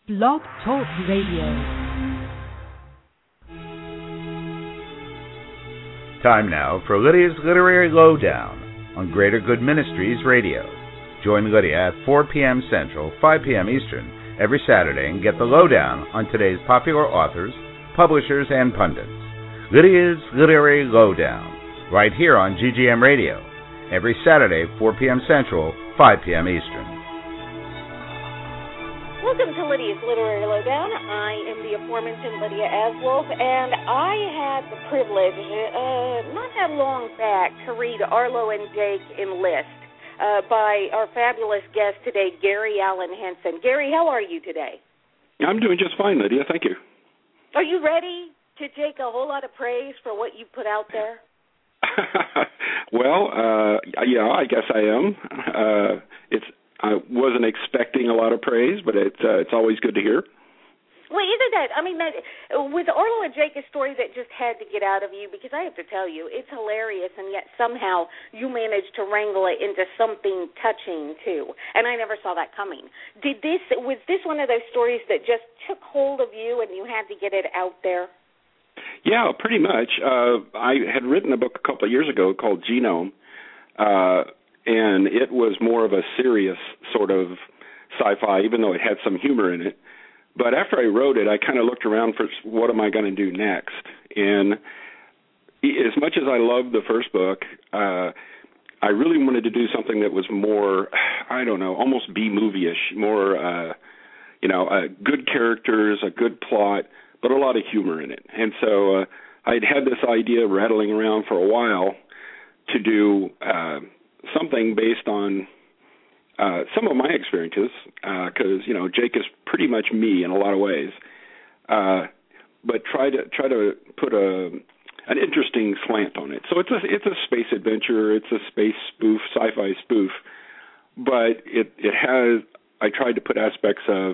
Blog Talk Radio. Time now for Lydia's Literary Lowdown on Greater Good Ministries Radio. Join Lydia at 4 p.m. Central, 5 p.m. Eastern every Saturday and get the lowdown on today's popular authors, publishers, and pundits. Lydia's Literary Lowdown, right here on GGM Radio, every Saturday, 4 p.m. Central, 5 p.m. Eastern. Welcome to Lydia's Literary Lowdown. I am the aforementioned Lydia Aswolf, and I had the privilege, not that long back, to read Arlo and Jake Enlist by our fabulous guest today, Gary Allen Henson. Gary, how are you today? I'm doing just fine, Lydia. Thank you. Are you ready to take a whole lot of praise for what you put out there? Well, yeah, I guess I am. I wasn't expecting a lot of praise, but it's always good to hear. Well, isn't that, with Arlo and Jake, a story that just had to get out of you, because I have to tell you, it's hilarious, and yet somehow you managed to wrangle it into something touching, too. And I never saw that coming. Was this one of those stories that just took hold of you and you had to get it out there? Yeah, pretty much. I had written a book a couple of years ago called Genome, and it was more of a serious sort of sci-fi, even though it had some humor in it. But after I wrote it, I kind of looked around for what am I going to do next. And as much as I loved the first book, I really wanted to do something that was more, I don't know, almost B-movie-ish, more, good characters, a good plot, but a lot of humor in it. And so I'd had this idea rattling around for a while to do something based on some of my experiences, because Jake is pretty much me in a lot of ways, but try to put an interesting slant on it. So it's a space adventure, it's a space spoof, sci-fi spoof, but it has. I tried to put aspects of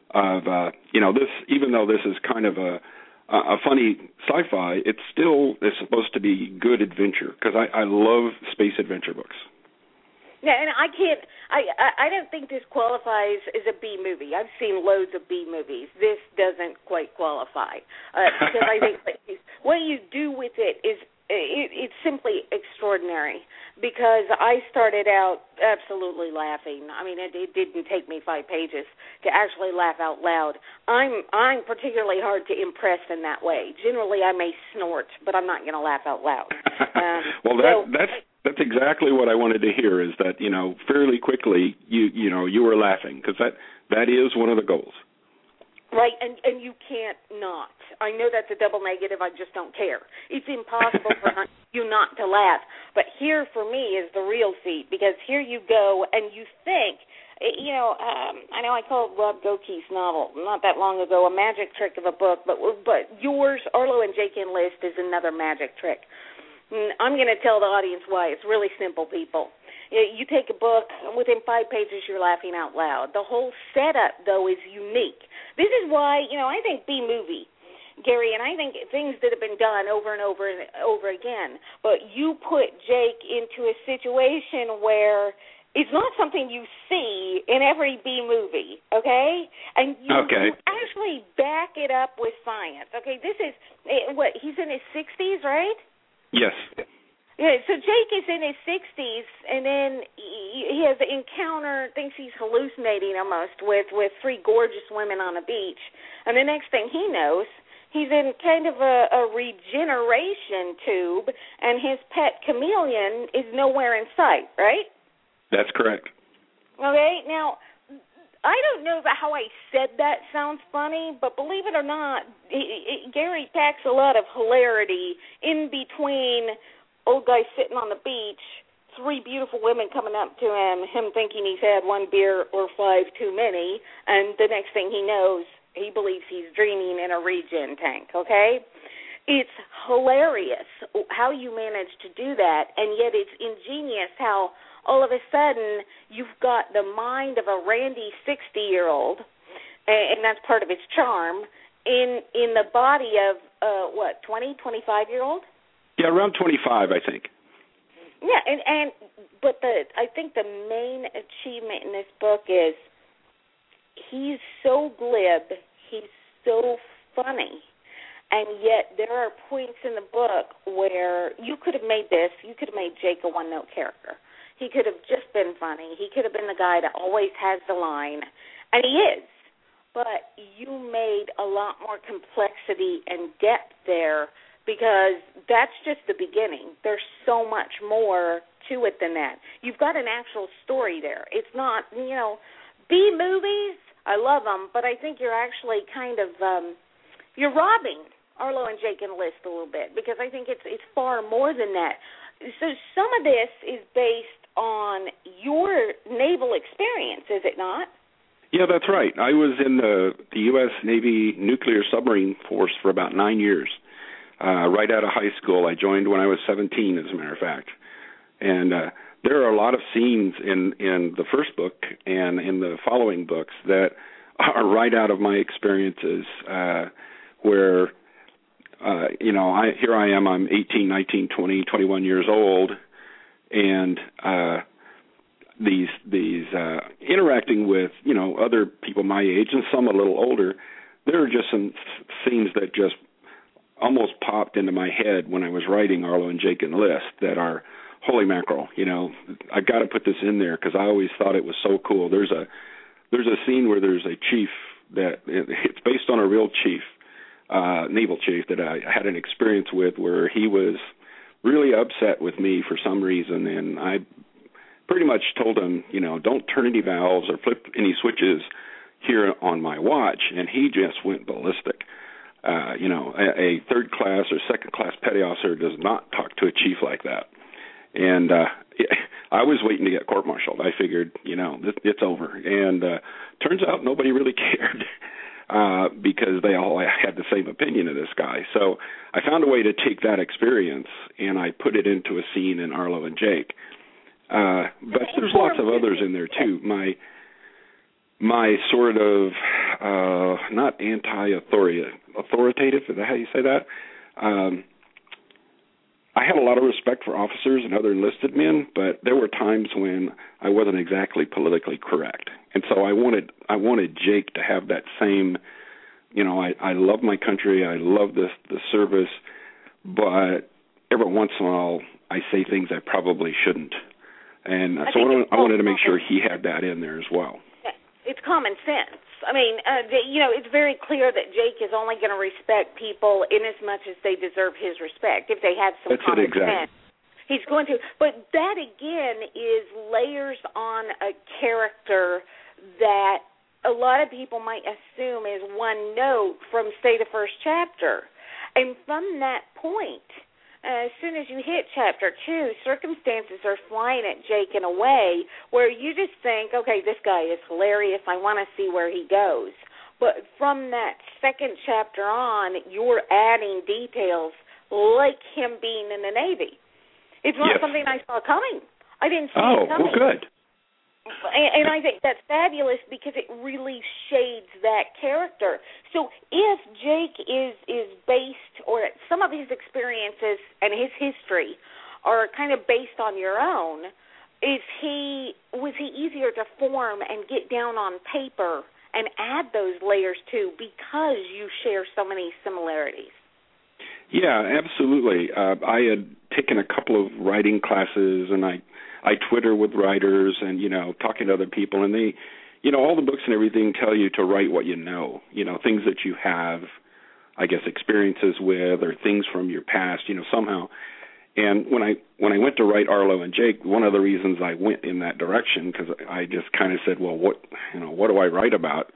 this, even though this is kind of a funny sci-fi, it still is supposed to be good adventure, because I love space adventure books. Yeah, and I don't think this qualifies as a B movie. I've seen loads of B movies. This doesn't quite qualify, because I think what you do with it is it's simply extraordinary, because I started out absolutely laughing. It didn't take me 5 pages to actually laugh out loud. I'm particularly hard to impress in that way. Generally, I may snort, but I'm not going to laugh out loud. That's exactly what I wanted to hear, is that, fairly quickly you were laughing, because that is one of the goals. Right, and you can't not. I know that's a double negative. I just don't care. It's impossible for you not to laugh. But here, for me, is the real feat, because here you go and you think, I know I called Rob Goke's novel not that long ago a magic trick of a book, but yours, Arlo and Jake Enlist, is another magic trick. I'm going to tell the audience why. It's really simple, people. You take a book, within 5 pages you're laughing out loud. The whole setup, though, is unique. This is why, I think B-movie, Gary, and I think things that have been done over and over and over again, but you put Jake into a situation where it's not something you see in every B-movie, okay? And you actually back it up with science, okay? This is, he's in his 60s, right? Yes. Yeah, so Jake is in his 60s, and then he has an encounter, thinks he's hallucinating almost, with 3 gorgeous women on a beach. And the next thing he knows, he's in kind of a regeneration tube, and his pet chameleon is nowhere in sight, right? That's correct. Okay, now, I don't know how I said that sounds funny, but believe it or not, Gary packs a lot of hilarity in between old guy sitting on the beach, 3 beautiful women coming up to him thinking he's had 1 beer or 5 too many, and the next thing he knows, he believes he's dreaming in a regen tank, okay? It's hilarious how you manage to do that, and yet it's ingenious how all of a sudden you've got the mind of a randy 60-year-old, and that's part of its charm, in the body of, 20, 25-year-old? Yeah, around 25, I think. Yeah, but I think the main achievement in this book is he's so glib, he's so funny, and yet there are points in the book where you could have made Jake a one-note character. He could have just been funny. He could have been the guy that always has the line, and he is. But you made a lot more complexity and depth there, because that's just the beginning. There's so much more to it than that. You've got an actual story there. It's not, B movies, I love them, but I think you're actually kind of, you're robbing Arlo and Jake Enlist a little bit, because I think it's far more than that. So some of this is based on your naval experience, is it not? Yeah, that's right. I was in the U.S. Navy nuclear submarine force for about 9 years. Right out of high school. I joined when I was 17, as a matter of fact. And there are a lot of scenes in the first book and in the following books that are right out of my experiences, where, here I am, I'm 18, 19, 20, 21 years old, and these interacting with, other people my age and some a little older. There are just some scenes that just almost popped into my head when I was writing Arlo and Jake Enlist that are, holy mackerel, I've got to put this in there because I always thought it was so cool. There's a scene where there's a chief that it's based on a real chief, naval chief that I had an experience with, where he was really upset with me for some reason, and I pretty much told him, don't turn any valves or flip any switches here on my watch, and he just went ballistic. A third class or second class petty officer does not talk to a chief like that. And I was waiting to get court-martialed. I figured, it's over. And turns out nobody really cared because they all had the same opinion of this guy. So I found a way to take that experience and I put it into a scene in Arlo and Jake. But there's lots of others in there too. My sort of not authoritative, is that how you say that? I had a lot of respect for officers and other enlisted men, but there were times when I wasn't exactly politically correct. And so I wanted Jake to have that same, I love my country, I love the service, but every once in a while I say things I probably shouldn't. And so I wanted to make sure he had that in there as well. It's common sense. I mean, it's very clear that Jake is only going to respect people in as much as they deserve his respect. If they have some common sense, he's going to. But that, again, is layers on a character that a lot of people might assume is one note from, say, the first chapter. And from that point, as soon as you hit chapter 2, circumstances are flying at Jake in a way where you just think, okay, this guy is hilarious. I want to see where he goes. But from that second chapter on, you're adding details like him being in the Navy. It's not something I saw coming. I didn't see it coming. Oh, well, good. And I think that's fabulous because it really shades that character. So if Jake is based, or some of his experiences and his history are kind of based on your own, was he easier to form and get down on paper and add those layers to because you share so many similarities? Yeah, absolutely. I had taken a couple of writing classes, and I Twitter with writers and, talking to other people, and they, all the books and everything tell you to write what you know, things that you have, I guess, experiences with or things from your past, somehow. And when I went to write Arlo and Jake, one of the reasons I went in that direction, because I just kind of said, well, what do I write about,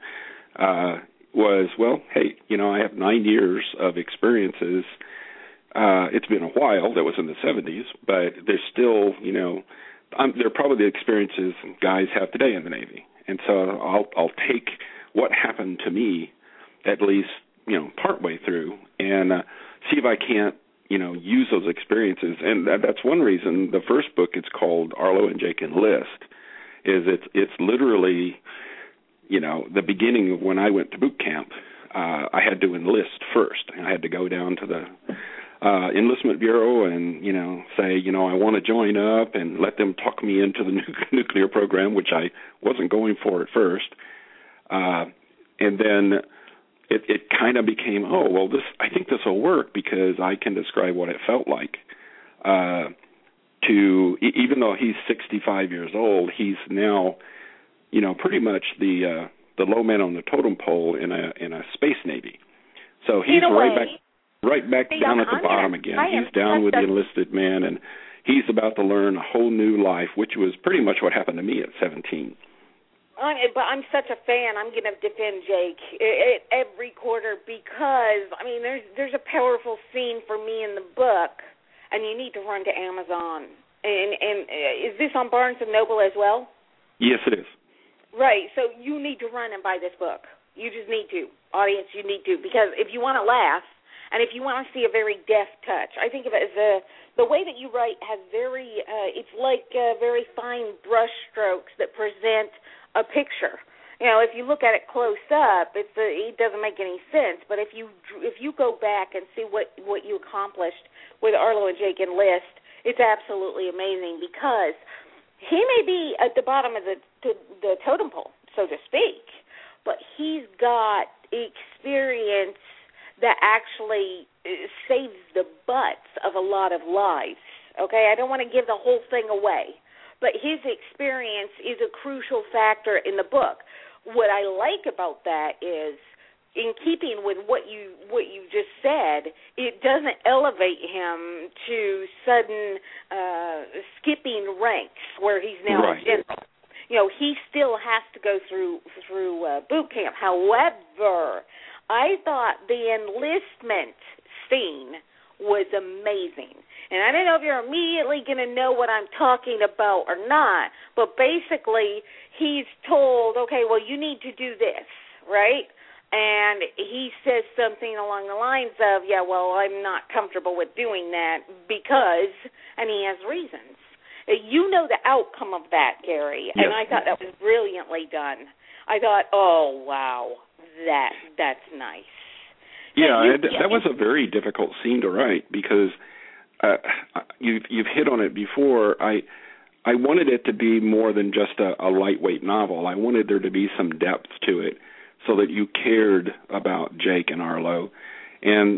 was, well, hey, I have 9 years of experiences. It's been a while. That was in the 70s, but there's still, they're probably the experiences guys have today in the Navy. And so I'll take what happened to me, at least, partway through, and see if I can't, use those experiences. And that's one reason the first book, it's called Arlo and Jake Enlist, is it's literally, the beginning of when I went to boot camp. I had to enlist first. I had to go down to the Enlistment Bureau and, say, I want to join up and let them talk me into the nuclear program, which I wasn't going for at first. And then it kind of became, oh, well, I think this will work because I can describe what it felt like. Even though he's 65 years old, he's now, pretty much the low man on the totem pole in a space navy. So he's right back down at the bottom again. He's down with the enlisted men, and he's about to learn a whole new life, which was pretty much what happened to me at 17. But I'm such a fan. I'm going to defend Jake every quarter because, there's a powerful scene for me in the book, and you need to run to Amazon. And is this on Barnes & Noble as well? Yes, it is. Right. So you need to run and buy this book. You just need to. Audience, you need to. Because if you want to laugh and if you want to see a very deft touch, I think of it as the way that you write has it's like very fine brush strokes that present a picture. If you look at it close up, it doesn't make any sense. But if you go back and see what you accomplished with Arlo and Jake Enlist, it's absolutely amazing because he may be at the bottom of the totem pole, so to speak, but he's got experience that actually saves the butts of a lot of lives. Okay, I don't want to give the whole thing away, but his experience is a crucial factor in the book. What I like about that is, in keeping with what you just said, it doesn't elevate him to sudden skipping ranks where he's now a general. He still has to go through boot camp. However, I thought the enlistment scene was amazing. And I don't know if you're immediately going to know what I'm talking about or not, but basically he's told, okay, well, you need to do this, right? And he says something along the lines of, yeah, well, I'm not comfortable with doing that because, and he has reasons. You know the outcome of that, Gary, yes. And I thought that was brilliantly done. I thought, oh, wow, that's nice. Yeah, that was a very difficult scene to write because you've hit on it before. I wanted it to be more than just a lightweight novel. I wanted there to be some depth to it, so that you cared about Jake and Arlo. And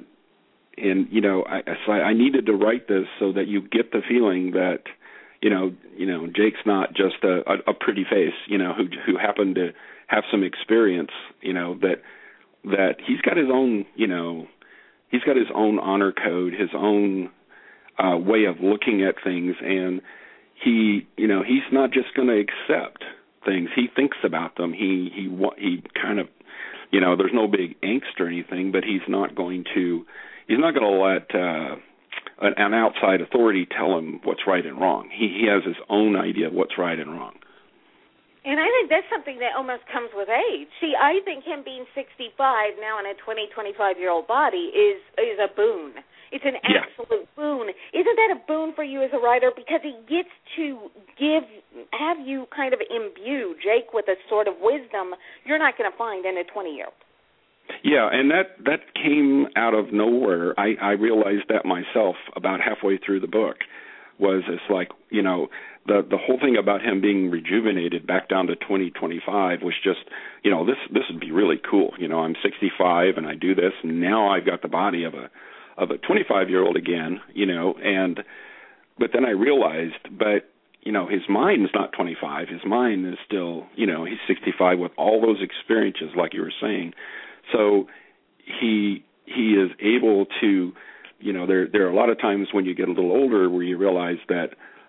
I needed to write this so that you get the feeling that, Jake's not just a pretty face, who happened to have some experience, that he's got his own, he's got his own honor code, his own way of looking at things, and he's not just going to accept things. He thinks about them. He kind of, there's no big angst or anything, but he's not going to let an outside authority tell him what's right and wrong. He has his own idea of what's right and wrong. And I think that's something that almost comes with age. See, I think him being 65 now in a 25-year-old body is a boon. It's an absolute boon. Isn't that a boon for you as a writer? Because he gets to have you kind of imbue Jake with a sort of wisdom you're not going to find in a 20-year-old. Yeah, and that came out of nowhere. I realized that myself about halfway through the book. It's like, the whole thing about him being rejuvenated back down to 2025 was just, this would be really cool. I'm 65 and I do this, and now I've got the body of a 25-year-old again, but then I realized, his mind is not 25. His mind is still, he's 65 with all those experiences, like you were saying. So he is able to, there are a lot of times when you get a little older where you realize that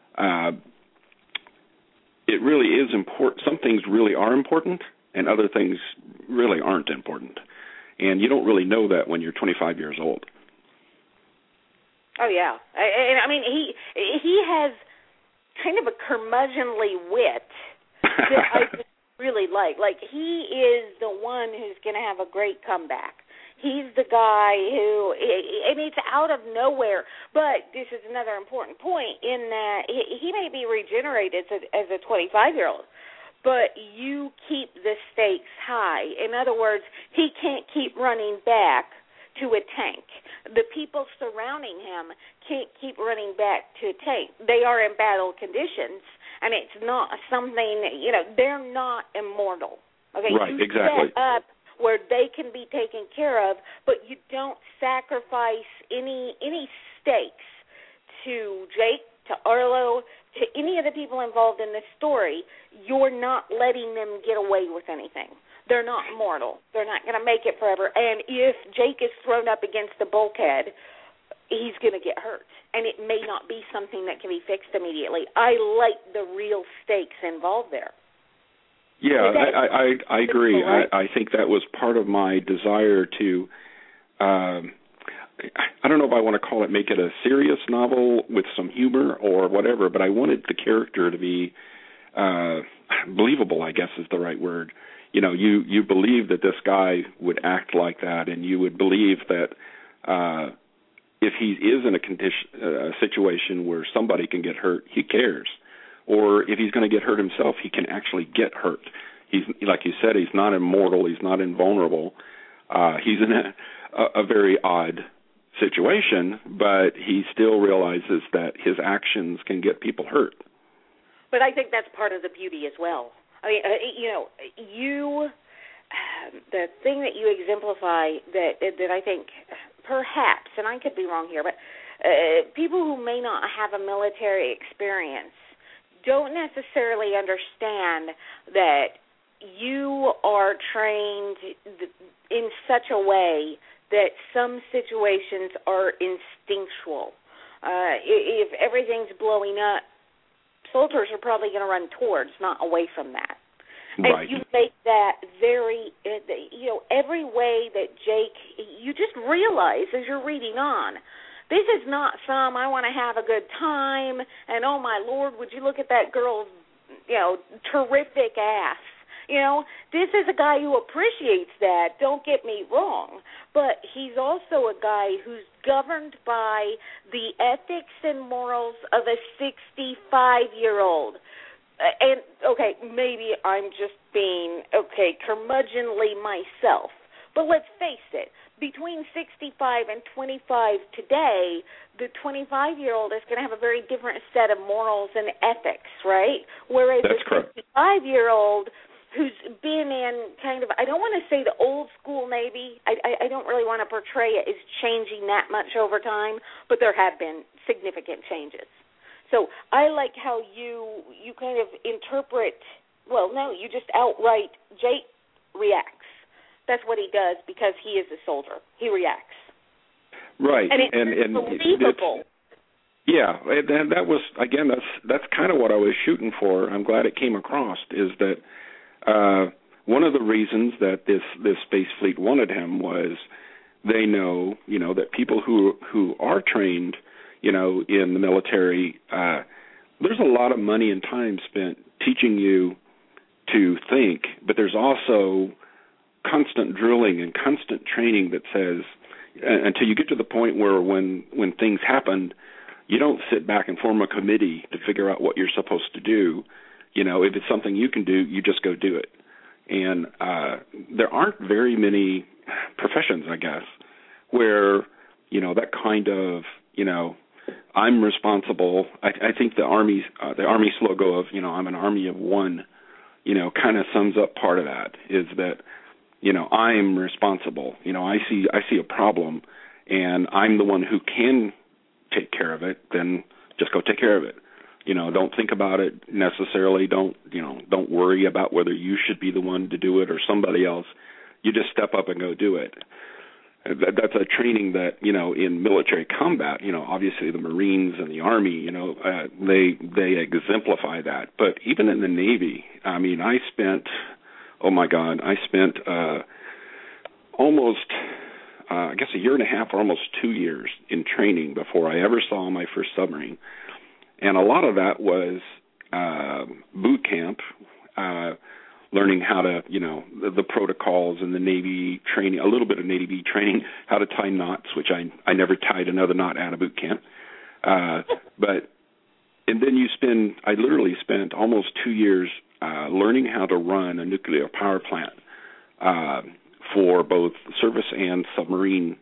it really is important. Some things really are important, and other things really aren't important. And you don't really know that when you're 25 years old. Oh, yeah. He has kind of a curmudgeonly wit that I just really like. Like, he is the one who's going to have a great comeback. He's the guy who, and it's out of nowhere, but this is another important point in that he may be regenerated as a 25-year-old, but you keep the stakes high. In other words, he can't keep running back to a tank. The people surrounding him can't keep running back to a tank. They are in battle conditions, and it's not something, they're not immortal, Okay, right, you exactly. set up where they can be taken care of, but you don't sacrifice any stakes to Jake, to Arlo, to any of the people involved in this story. You're not letting them get away with anything. They're not mortal. They're not going to make it forever. And if Jake is thrown up against the bulkhead, he's going to get hurt. And it may not be something that can be fixed immediately. I like the real stakes involved there. Yeah, I agree. I think that was part of my desire to, I don't know if I want to call it, make it a serious novel with some humor or whatever, but I wanted the character to be believable, I guess is the right word. You know, you believe that this guy would act like that, and you would believe that if he is in a situation where somebody can get hurt, he cares. Or if he's going to get hurt himself, he can actually get hurt. He's, like you said, he's not immortal. He's not invulnerable. He's in a very odd situation, but he still realizes that his actions can get people hurt. But I think that's part of the beauty as well. I mean, the thing that you exemplify that I think perhaps, and I could be wrong here, but people who may not have a military experience don't necessarily understand that you are trained in such a way that some situations are instinctual. If everything's blowing up, soldiers are probably going to run towards, not away from that. Right. And you make that very, every way that Jake, you just realize as you're reading on, this is not some, I want to have a good time, and oh my Lord, would you look at that girl's, terrific ass. This is a guy who appreciates that, don't get me wrong, but he's also a guy who's governed by the ethics and morals of a 65-year-old. And, okay, maybe I'm just being, curmudgeonly myself, but let's face it, between 65 and 25 today, the 25-year-old is going to have a very different set of morals and ethics, right? Whereas That's the correct. 65-year-old who's been in kind of, I don't want to say the old school Navy. I don't really want to portray it as changing that much over time, but there have been significant changes. So I like how you kind of interpret, you just outright, Jake reacts. That's what he does because he is a soldier. He reacts. Right. And it's believable. Yeah, and that was, again, that's kind of what I was shooting for. I'm glad it came across, is that one of the reasons that this space fleet wanted him was they know, that people who are trained, in the military, there's a lot of money and time spent teaching you to think, but there's also constant drilling and constant training that says, until you get to the point where when things happen, you don't sit back and form a committee to figure out what you're supposed to do. If it's something you can do, you just go do it. And there aren't very many professions, I guess, where, that kind of, I'm responsible. I think the Army's logo of, I'm an army of one, kind of sums up part of that, is that, I'm responsible. I see a problem, and I'm the one who can take care of it. Then just go take care of it. Don't think about it necessarily. Don't worry about whether you should be the one to do it or somebody else. You just step up and go do it. That's a training that, in military combat, obviously the Marines and the Army, they exemplify that. But even in the Navy, I spent almost, a year and a half or almost 2 years in training before I ever saw my first submarine. And a lot of that was boot camp, learning how to, the protocols and the Navy training, a little bit of Navy training, how to tie knots, which I never tied another knot out of boot camp. And then I literally spent almost 2 years learning how to run a nuclear power plant for both surface and submarine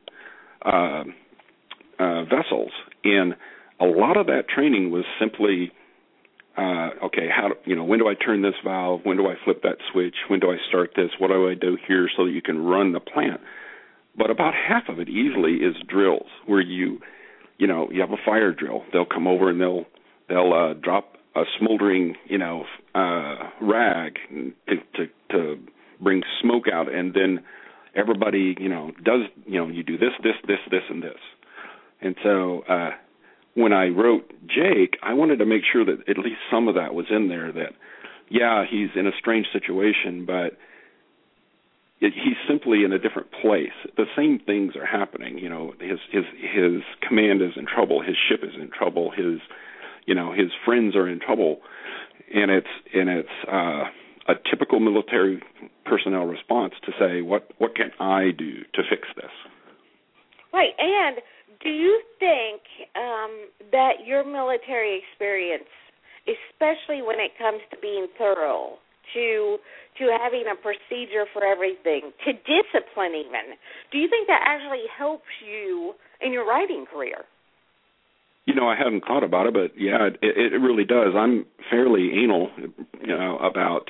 vessels. And a lot of that training was simply okay, when do I turn this valve? When do I flip that switch? When do I start this? What do I do here so that you can run the plant? But about half of it easily is drills where you have a fire drill. They'll come over and they'll drop a smoldering, rag to bring smoke out, and then everybody, does, you do this, and this. And so when I wrote Jake, I wanted to make sure that at least some of that was in there, that, yeah, he's in a strange situation, but he's simply in a different place. The same things are happening. His command is in trouble. His ship is in trouble. His friends are in trouble, and it's a typical military personnel response to say, what can I do to fix this? Right, and do you think that your military experience, especially when it comes to being thorough, to having a procedure for everything, to discipline even, do you think that actually helps you in your writing career? I hadn't thought about it, but yeah, it really does. I'm fairly anal, about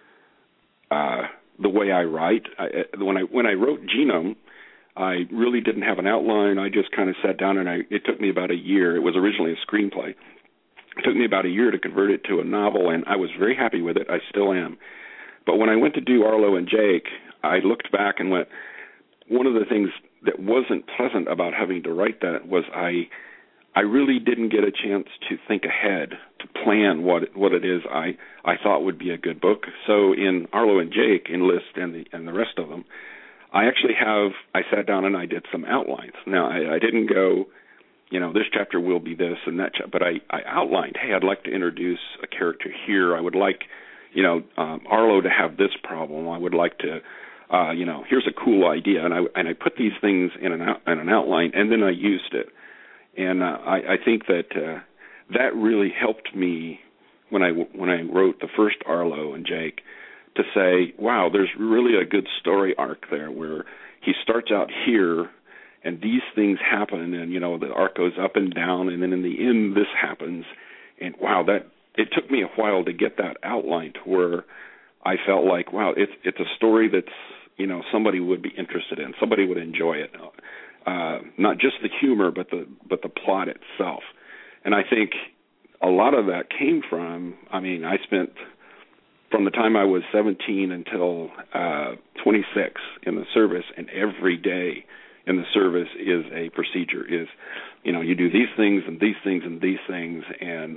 the way I write. When I wrote Genome, I really didn't have an outline. I just kind of sat down, and it took me about a year. It was originally a screenplay. It took me about a year to convert it to a novel, and I was very happy with it. I still am. But when I went to do Arlo and Jake, I looked back and went, one of the things that wasn't pleasant about having to write that was I really didn't get a chance to think ahead, to plan what it is I thought would be a good book. So in Arlo and Jake, Enlist, and the rest of them, I sat down and I did some outlines. Now, I didn't go, this chapter will be this and that, but I outlined, hey, I'd like to introduce a character here. I would like, Arlo to have this problem. I would like to, here's a cool idea. And I put these things in an outline, and then I used it. And I think that that really helped me when I wrote the first Arlo and Jake, to say, wow, there's really a good story arc there where he starts out here and these things happen, and the arc goes up and down, and then in the end this happens. And wow, it took me a while to get that outline to where I felt like, wow, it's a story that's somebody would be interested in, somebody would enjoy it. Not just the humor, but the plot itself. And I think a lot of that came from, I spent from the time I was 17 until 26 in the service, and every day in the service is a procedure, you do these things and these things and these things, and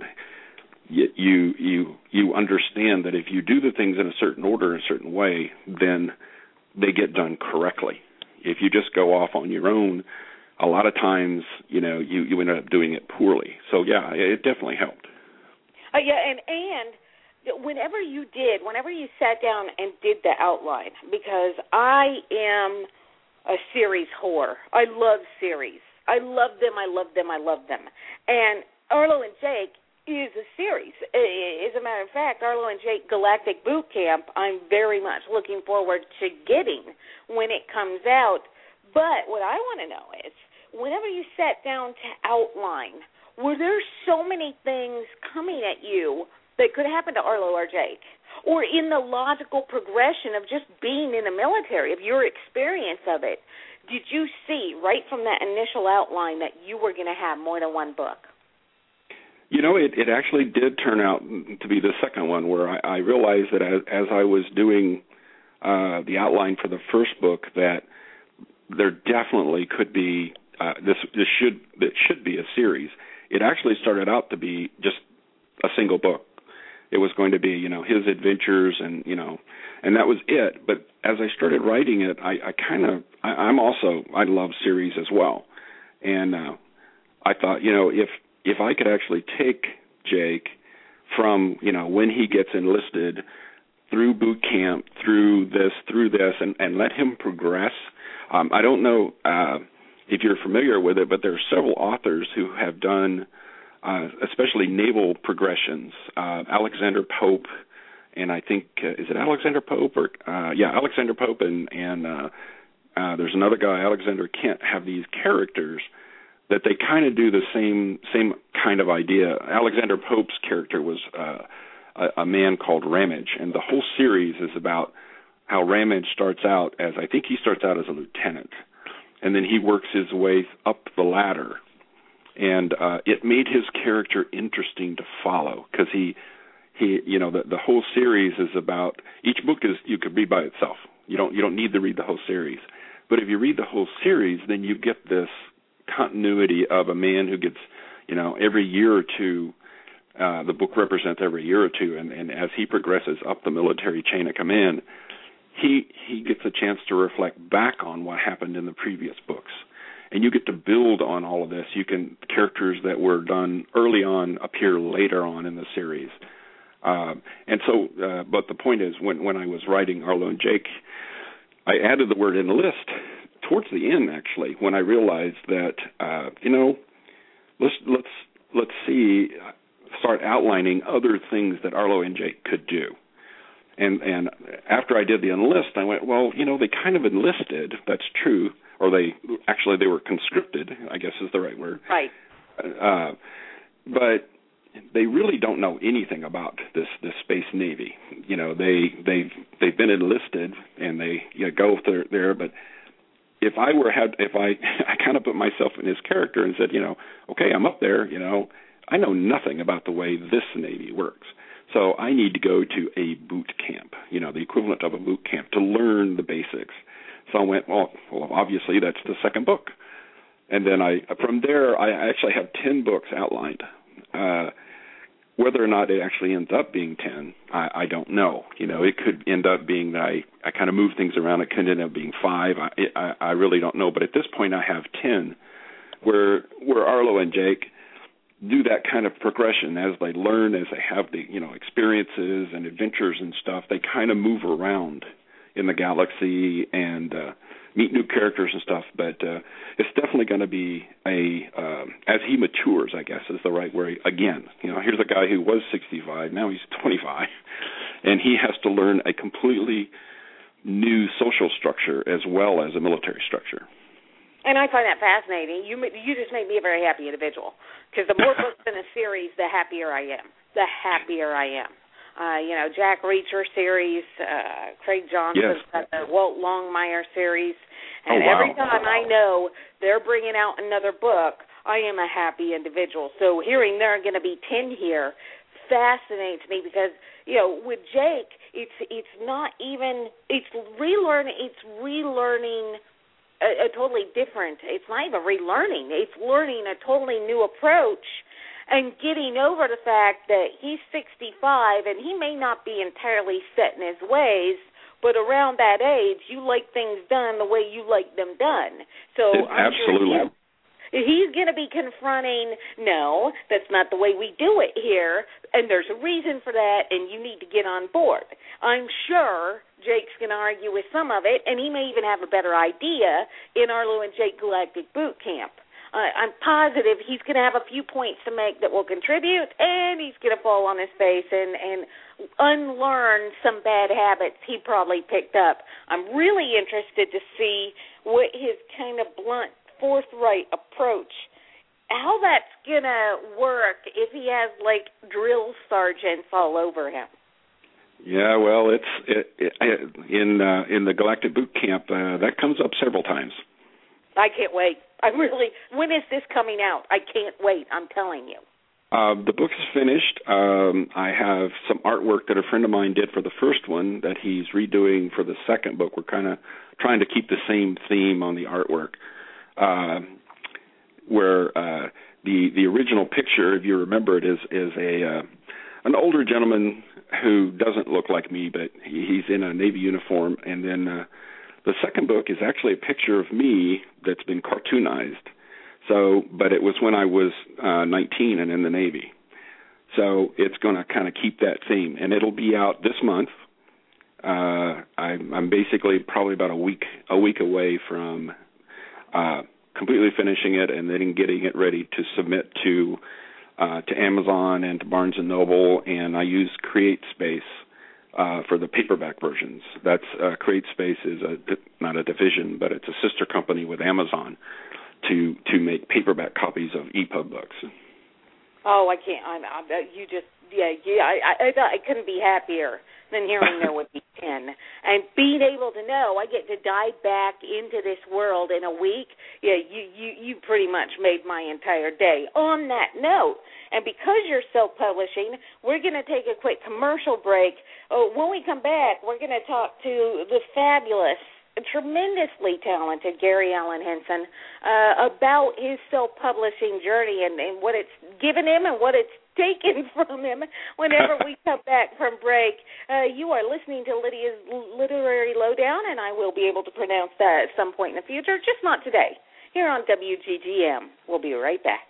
you understand that if you do the things in a certain order, a certain way, then they get done correctly. If you just go off on your own, a lot of times, you end up doing it poorly. So, yeah, it definitely helped. And whenever you sat down and did the outline, because I am a series whore. I love series. I love them. And Arlo and Jake is a series. As a matter of fact, Arlo and Jake Galactic Boot Camp, I'm very much looking forward to getting when it comes out. But what I want to know is, whenever you sat down to outline, were there so many things coming at you that could happen to Arlo or Jake? Or in the logical progression of just being in the military, of your experience of it, did you see right from that initial outline that you were going to have more than one book? It actually did turn out to be the second one, where I realized that as I was doing the outline for the first book, that there definitely could be this should be a series. It actually started out to be just a single book. It was going to be, his adventures and that was it. But as I started writing it, I love series as well. And I thought, if I could actually take Jake from, when he gets enlisted through boot camp, through this, and let him progress. I don't know if you're familiar with it, but there are several authors who have done especially naval progressions. Alexander Pope, and I think, is it Alexander Pope? Alexander Pope and there's another guy, Alexander Kent, have these characters that they kind of do the same kind of idea. Alexander Pope's character was a man called Ramage, and the whole series is about how Ramage starts out as, I think he starts out as a lieutenant, and then he works his way up the ladder. And it made his character interesting to follow because he the whole series is about, each book is, you could read by itself. You don't need to read the whole series. But if you read the whole series, then you get this continuity of a man who gets, every year or two, the book represents every year or two, and as he progresses up the military chain of command, he gets a chance to reflect back on what happened in the previous books. And you get to build on all of this. Characters that were done early on appear later on in the series. But the point is, when I was writing Arlo and Jake, I added the word enlist towards the end, actually, when I realized that, let's start outlining other things that Arlo and Jake could do. And after I did the enlist, I went, well, they kind of enlisted. That's true. Or they were conscripted, I guess is the right word. Right. But they really don't know anything about this space navy. They've been enlisted and they go there. But if I kind of put myself in his character and said, okay, I'm up there. I know nothing about the way this navy works. So I need to go to a boot camp, the equivalent of a boot camp, to learn the basics. So I went, well, obviously that's the second book. And then from there, I actually have 10 books outlined. Whether or not it actually ends up being 10, I don't know. It could end up being that I kind of move things around. It could end up being 5. I really don't know. But at this point, I have 10 where Arlo and Jake do that kind of progression as they learn, as they have the experiences and adventures and stuff. They kind of move around in the galaxy and meet new characters and stuff. But it's definitely going to be as he matures, I guess is the right word. Again, here's a guy who was 65, now he's 25, and he has to learn a completely new social structure as well as a military structure. And I find that fascinating. You just made me a very happy individual, because the more books in a series, the happier I am. Jack Reacher series, Craig Johnson's got the Walt Longmire series, and every time I know they're bringing out another book, I am a happy individual. So hearing there are going to be 10 here fascinates me, because with Jake, it's relearning a totally different. It's not even relearning. It's learning a totally new approach. And getting over the fact that he's 65 and he may not be entirely set in his ways, but around that age, you like things done the way you like them done. So absolutely. He's going to be confronting, no, that's not the way we do it here, and there's a reason for that, and you need to get on board. I'm sure Jake's going to argue with some of it, and he may even have a better idea in Arlo and Jake Galactic Boot Camp. I'm positive he's going to have a few points to make that will contribute, and he's going to fall on his face and unlearn some bad habits he probably picked up. I'm really interested to see what his kind of blunt, forthright approach, how that's going to work if he has, drill sergeants all over him. Yeah, well, in the Galactic Boot Camp, that comes up several times. I can't wait. When is this coming out? I can't wait, I'm telling you. The book is finished. I have some artwork that a friend of mine did for the first one that he's redoing for the second book. We're kind of trying to keep the same theme on the artwork, where the original picture, if you remember it, is an older gentleman who doesn't look like me, but he's in a Navy uniform, and then the second book is actually a picture of me that's been cartoonized. But it was when I was 19 and in the Navy. So it's going to kind of keep that theme, and it'll be out this month. I'm basically probably about a week away from completely finishing it and then getting it ready to submit to Amazon and to Barnes & Noble, and I use CreateSpace for the paperback versions. That's CreateSpace is not a division, but it's a sister company with Amazon. to make paperback copies of EPUB books. Oh, I can't. I couldn't be happier than hearing there would be 10. And being able to know I get to dive back into this world in a week, you pretty much made my entire day. On that note, and because you're self-publishing, we're going to take a quick commercial break. When we come back, we're going to talk to the fabulous, tremendously talented Gary Allen Henson about his self-publishing journey and what it's given him and what it's taken from him whenever we come back from break. You are listening to Lydia's Literary Lowdown, and I will be able to pronounce that at some point in the future, just not today, here on WGGM. We'll be right back.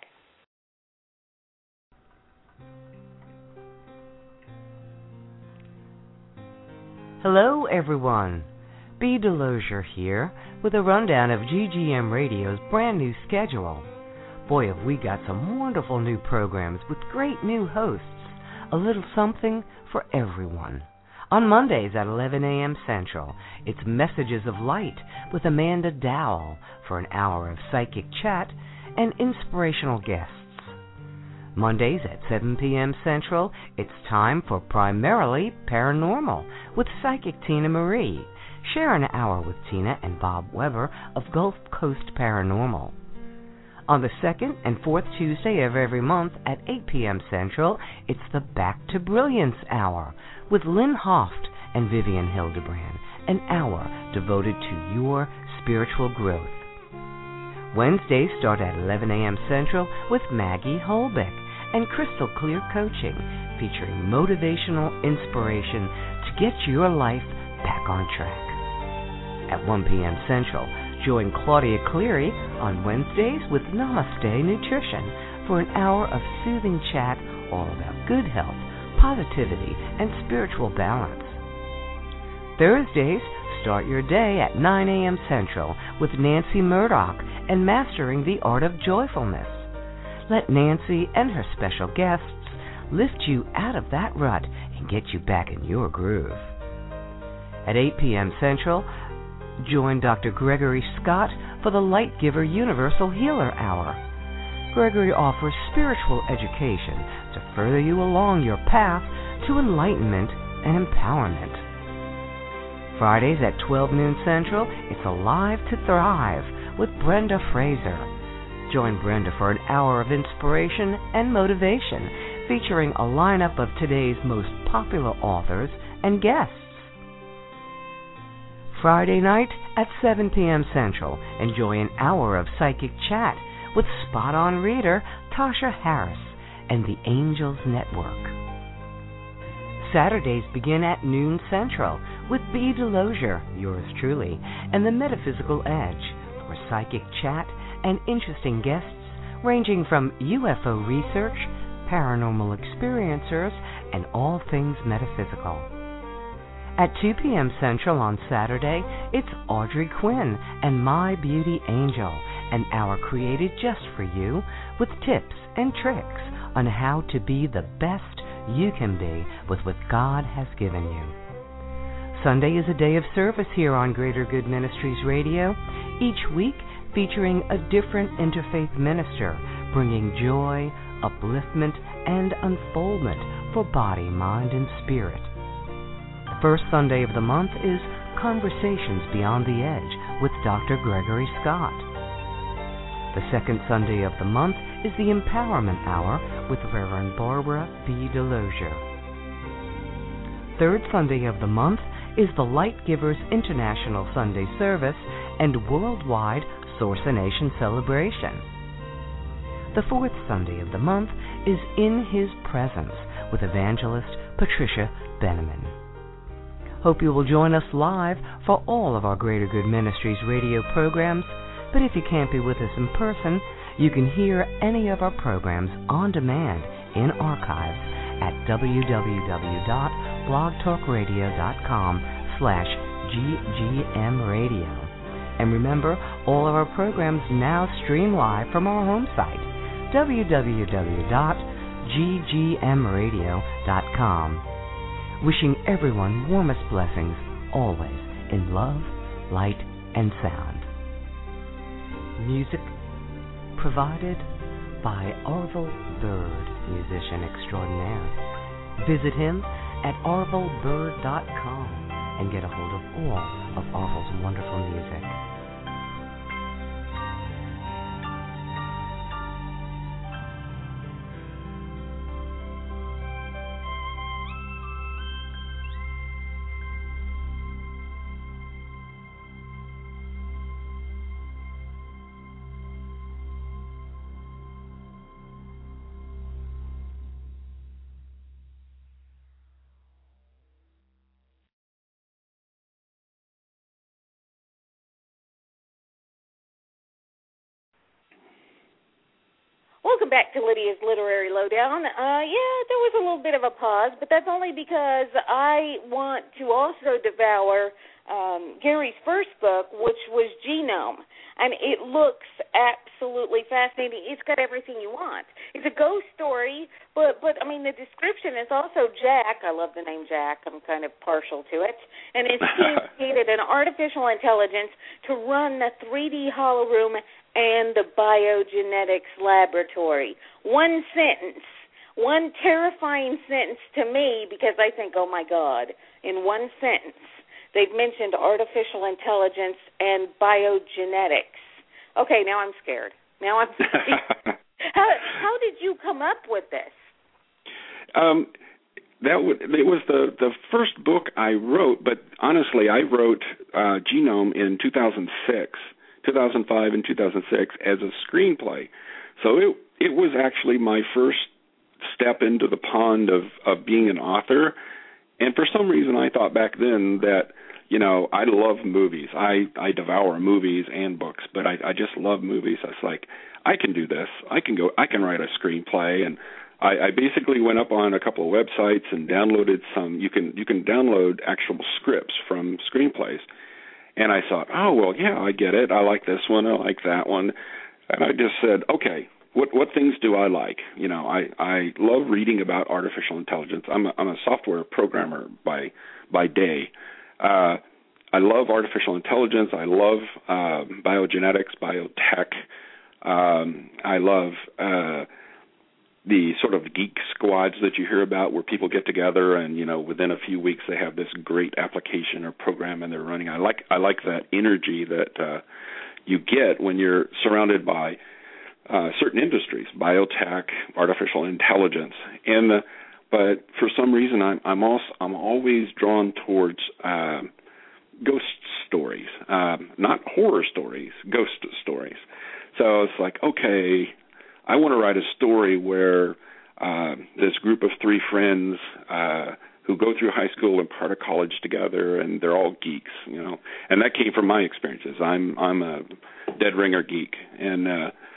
Hello, everyone. B. Delosier here with a rundown of GGM Radio's brand new schedule. Boy, have we got some wonderful new programs with great new hosts. A little something for everyone. On Mondays at 11 a.m. Central, it's Messages of Light with Amanda Dowell for an hour of psychic chat and inspirational guests. Mondays at 7 p.m. Central, it's time for Primarily Paranormal with Psychic Tina Marie. Share an hour with Tina and Bob Weber of Gulf Coast Paranormal. On the second and fourth Tuesday of every month at 8 p.m. Central, it's the Back to Brilliance Hour with Lynn Hoft and Vivian Hildebrand, an hour devoted to your spiritual growth. Wednesdays start at 11 a.m. Central with Maggie Holbeck and Crystal Clear Coaching, featuring motivational inspiration to get your life back on track. At 1 p.m. Central, join Claudia Cleary on Wednesdays with Namaste Nutrition for an hour of soothing chat all about good health, positivity, and spiritual balance. Thursdays, start your day at 9 a.m. Central with Nancy Murdoch and Mastering the Art of Joyfulness. Let Nancy and her special guests lift you out of that rut and get you back in your groove. At 8 p.m. Central, join Dr. Gregory Scott for the Light Giver Universal Healer Hour. Gregory offers spiritual education to further you along your path to enlightenment and empowerment. Fridays at 12 noon Central, it's Alive to Thrive with Brenda Fraser. Join Brenda for an hour of inspiration and motivation, featuring a lineup of today's most popular authors and guests. Friday night at 7 p.m. Central, enjoy an hour of psychic chat with spot-on reader Tasha Harris and the Angels Network. Saturdays begin at noon Central with B. Delosier, yours truly, and the Metaphysical Edge for psychic chat and interesting guests ranging from UFO research, paranormal experiencers, and all things metaphysical. At 2 p.m. Central on Saturday, it's Audrey Quinn and My Beauty Angel, an hour created just for you with tips and tricks on how to be the best you can be with what God has given you. Sunday is a day of service here on Greater Good Ministries Radio, each week featuring a different interfaith minister, bringing joy, upliftment, and unfoldment for body, mind, and spirit. First Sunday of the month is Conversations Beyond the Edge with Dr. Gregory Scott. The second Sunday of the month is the Empowerment Hour with Reverend Barbara B. Delosier. Third Sunday of the month is the Light Givers International Sunday Service and Worldwide Sourcination Celebration. The fourth Sunday of the month is In His Presence with Evangelist Patricia Benneman. Hope you will join us live for all of our Greater Good Ministries radio programs, but if you can't be with us in person, you can hear any of our programs on demand in archives at www.blogtalkradio.com/ggmradio. And remember, all of our programs now stream live from our home site, www.ggmradio.com. Wishing everyone warmest blessings, always in love, light, and sound. Music provided by Orville Bird, musician extraordinaire. Visit him at orvillebird.com and get a hold of all of Orville's wonderful music. Welcome back to Lydia's Literary Lowdown. There was a little bit of a pause, but that's only because I want to also devour Gary's first book, which was Genome, and it looks absolutely fascinating. It's got everything you want. It's a ghost story, but I mean, the description is also Jack. I love the name Jack. I'm kind of partial to it. And it's created an artificial intelligence to run the 3D Hollow Room and the biogenetics laboratory. One sentence, one terrifying sentence to me, because I think, oh my God, in one sentence, they've mentioned artificial intelligence and biogenetics. Okay, now I'm scared. How did you come up with this? It was the first book I wrote, but honestly, I wrote Genome in 2005 and 2006 as a screenplay. So it was actually my first step into the pond of being an author. And for some reason, I thought back then that, I love movies. I devour movies and books, but I just love movies. I was like, I can do this. I can write a screenplay. And I basically went up on a couple of websites and downloaded some. You can download actual scripts from screenplays. And I thought, oh, well, yeah, I get it. I like this one. I like that one. And I just said, okay, what things do I like? I love reading about artificial intelligence. I'm a software programmer by day. I love artificial intelligence. I love biogenetics, biotech. I love the sort of geek squads that you hear about where people get together and, within a few weeks they have this great application or program and they're running. I like that energy that you get when you're surrounded by certain industries, biotech, artificial intelligence. But for some reason I'm always drawn towards ghost stories, not horror stories, ghost stories. So it's like, okay, I want to write a story where this group of three friends who go through high school and part of college together, and they're all geeks, And that came from my experiences. I'm a dead ringer geek, and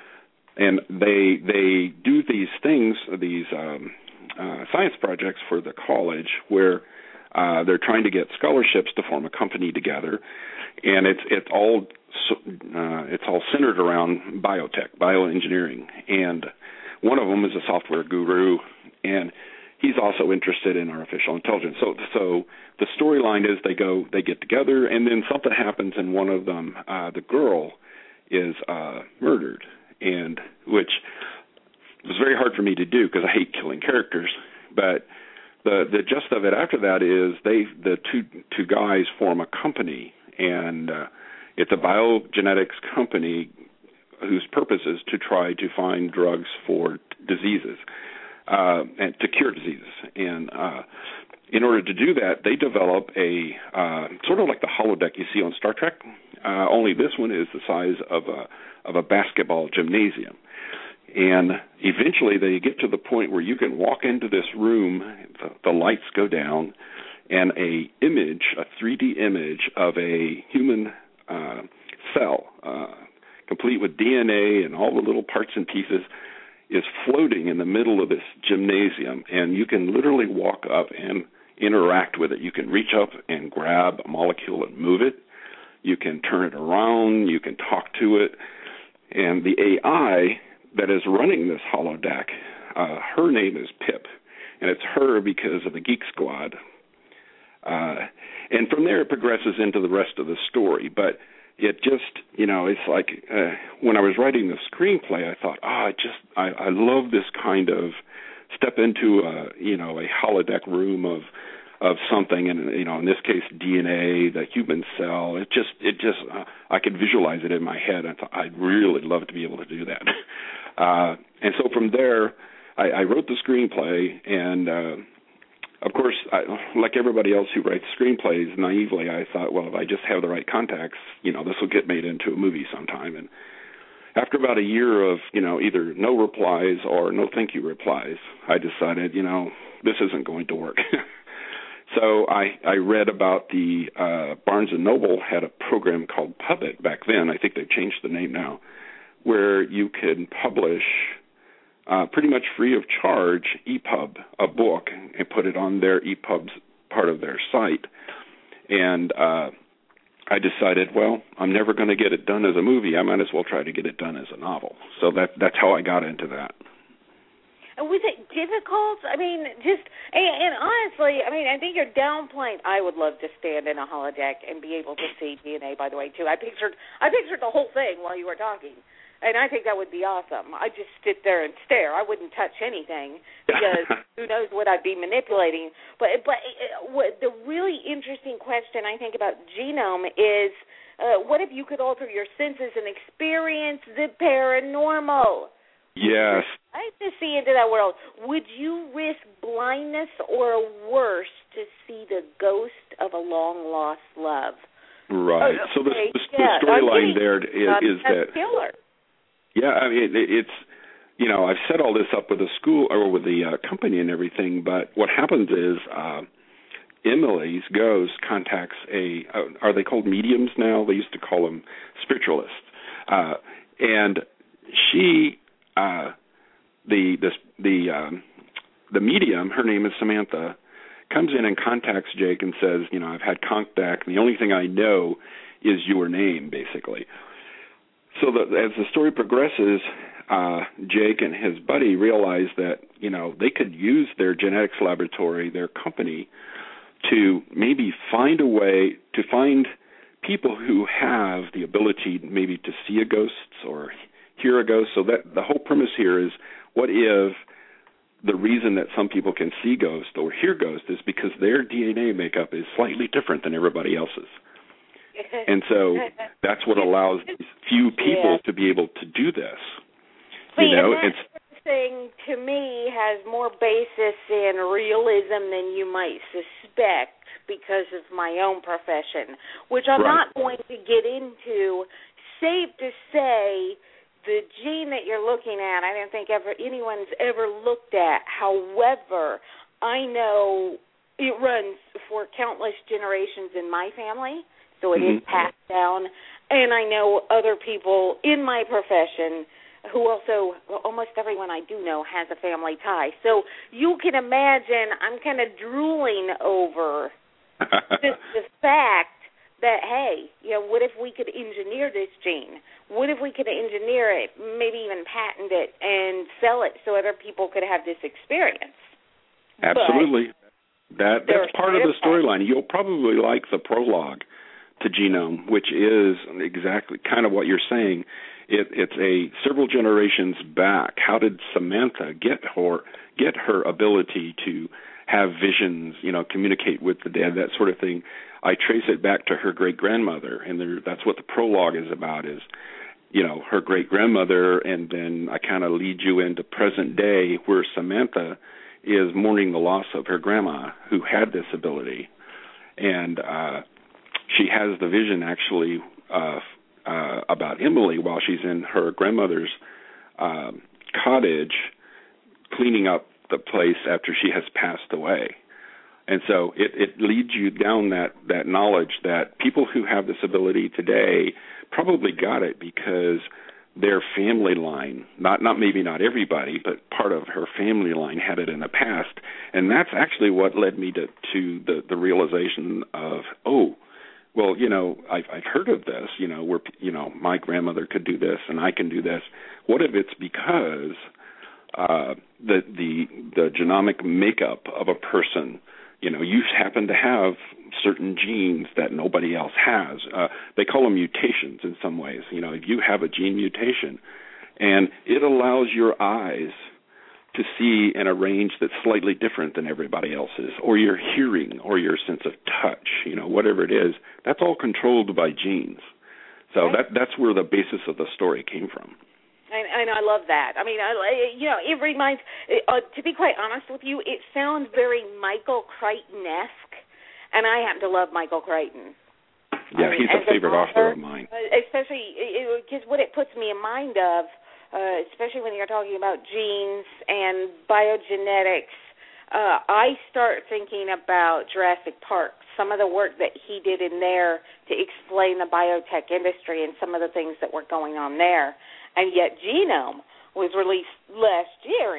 they do these things, these science projects for the college where they're trying to get scholarships to form a company together, and it's all centered around biotech, bioengineering, and one of them is a software guru, and he's also interested in artificial intelligence. So the storyline is they get together, and then something happens, and one of them, the girl, is murdered, and which was very hard for me to do because I hate killing characters, but the gist of it after that is the two guys form a company, and it's a biogenetics company whose purpose is to try to find drugs for diseases and to cure diseases. And in order to do that, they develop a sort of like the holodeck you see on Star Trek, only this one is the size of a basketball gymnasium. And eventually they get to the point where you can walk into this room, the lights go down, and a 3D image of a human cell, complete with DNA and all the little parts and pieces, is floating in the middle of this gymnasium. And you can literally walk up and interact with it. You can reach up and grab a molecule and move it. You can turn it around. You can talk to it. And the AI that is running this holodeck, her name is Pip, and it's her because of the Geek Squad. And from there it progresses into the rest of the story. But, it just, it's like when I was writing the screenplay, I thought, I love this kind of step into a holodeck room of something, and in this case DNA, the human cell. It just I could visualize it in my head. I thought I'd really love to be able to do that. And so from there, I wrote the screenplay, and of course, like everybody else who writes screenplays, naively, I thought, well, if I just have the right contacts, this will get made into a movie sometime. And after about a year of, either no replies or no thank you replies, I decided, this isn't going to work. So I read about the Barnes & Noble had a program called Pubit back then. I think they've changed the name now, where you can publish pretty much free of charge EPUB, a book, and put it on their EPUB's part of their site. And I decided, well, I'm never going to get it done as a movie. I might as well try to get it done as a novel. So that's how I got into that. And was it difficult? I mean, and honestly, I think you're downplaying. I would love to stand in a holodeck and be able to see DNA, by the way, too. I pictured the whole thing while you were talking. And I think that would be awesome. I'd just sit there and stare. I wouldn't touch anything because who knows what I'd be manipulating. But what the really interesting question I think about Genome is, what if you could alter your senses and experience the paranormal? Yes. I'd like to see into that world. Would you risk blindness or worse to see the ghost of a long-lost love? Right. So the storyline there is that... Killer. Yeah, it's, I've set all this up with the school or with the company and everything, but what happens is Emily's ghost contacts are they called mediums now? They used to call them spiritualists. And she, the medium, her name is Samantha, comes in and contacts Jake and says, I've had contact, and the only thing I know is your name, basically. So as the story progresses, Jake and his buddy realize that, they could use their genetics laboratory, their company, to maybe find a way to find people who have the ability maybe to see a ghost or hear a ghost. So that the whole premise here is, what if the reason that some people can see ghosts or hear ghosts is because their DNA makeup is slightly different than everybody else's. And so that's what allows these few people to be able to do this. That thing, to me, has more basis in realism than you might suspect because of my own profession, which I'm not going to get into. Safe to say, the gene that you're looking at, I don't think anyone's ever looked at. However, I know it runs for countless generations in my family. So it is passed down. And I know other people in my profession who also, almost everyone I do know has a family tie. So you can imagine I'm kind of drooling over the fact that, hey, what if we could engineer this gene? What if we could engineer it, maybe even patent it and sell it so other people could have this experience? Absolutely. That's part of the storyline. You'll probably like the prologue to Genome, which is exactly kind of what you're saying. It's several generations back. How did Samantha get her ability to have visions, communicate with the dead, that sort of thing? I trace it back to her great-grandmother, and that's what the prologue is about, is, her great-grandmother, and then I kind of lead you into present day where Samantha is mourning the loss of her grandma who had this ability. And she has the vision, actually, about Emily while she's in her grandmother's cottage cleaning up the place after she has passed away. And so it leads you down that knowledge that people who have this ability today probably got it because their family line, not everybody, but part of her family line had it in the past. And that's actually what led me to the realization of, well, I've heard of this, where, my grandmother could do this and I can do this. What if it's because the genomic makeup of a person You happen to have certain genes that nobody else has. They call them mutations in some ways. If you have a gene mutation, and it allows your eyes to see in a range that's slightly different than everybody else's, or your hearing, or your sense of touch, whatever it is, that's all controlled by genes. So that's where the basis of the story came from. And I love that. I mean, it reminds, to be quite honest with you, it sounds very Michael Crichton-esque, and I happen to love Michael Crichton. Yeah, he's a favorite author of mine. Especially because what it puts me in mind of, especially when you're talking about genes and biogenetics, I start thinking about Jurassic Park, some of the work that he did in there to explain the biotech industry and some of the things that were going on there. And yet Genome was released last year,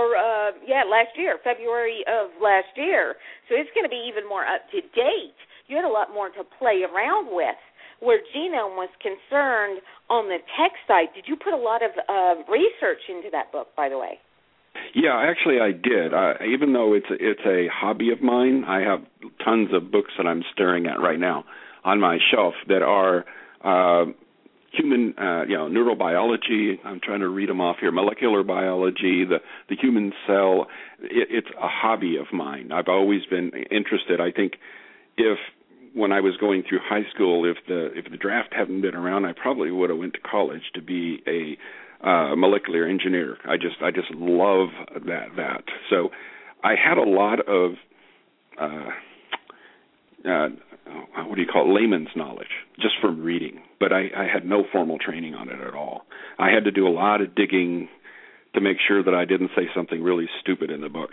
February of last year. So it's going to be even more up to date. You had a lot more to play around with. Where Genome was concerned on the tech side, did you put a lot of research into that book, by the way? Yeah, actually I did. Even though it's a hobby of mine, I have tons of books that I'm staring at right now on my shelf that are human, neurobiology. I'm trying to read them off here. Molecular biology, the human cell. It's a hobby of mine. I've always been interested. I think when I was going through high school, if the draft hadn't been around, I probably would have went to college to be a molecular engineer. I just love that. So I had a lot of layman's knowledge just from reading, but I had no formal training on it at all. I had to do a lot of digging to make sure that I didn't say something really stupid in the book.